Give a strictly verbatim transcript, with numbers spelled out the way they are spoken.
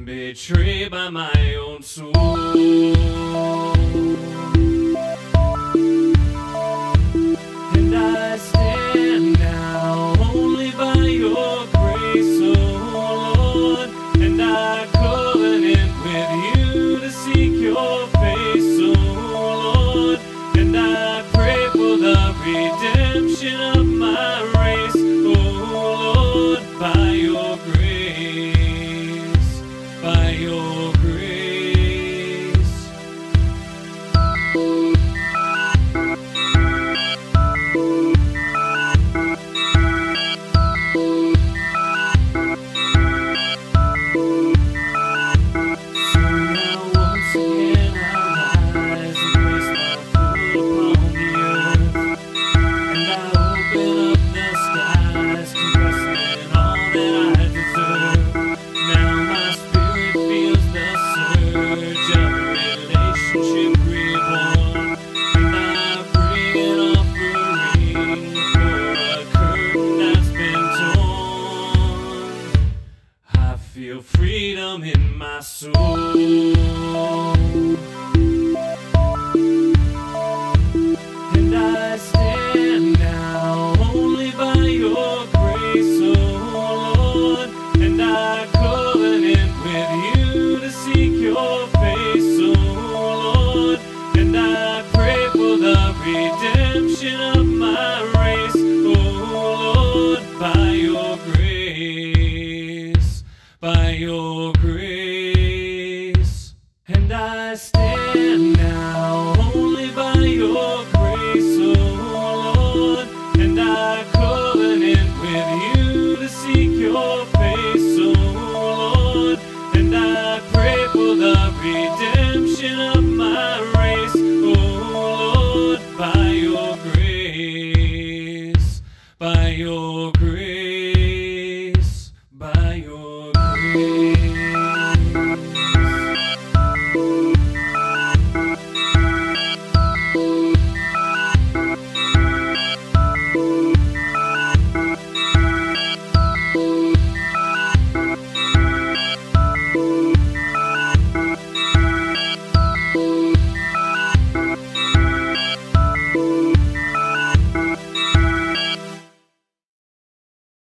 betrayed by my own soul. And I stand now only by your grace, oh Lord. And I covenant with you to seek your face, oh Lord. And I pray for the redemption of my race, oh Lord, by your grace, by your grace. Feel freedom in my soul. And I stand now only by your grace, oh Lord. And I covenant with you to seek your face, oh Lord. And I pray for the redemption of my race, oh Lord, by your grace, by your grace. And I stand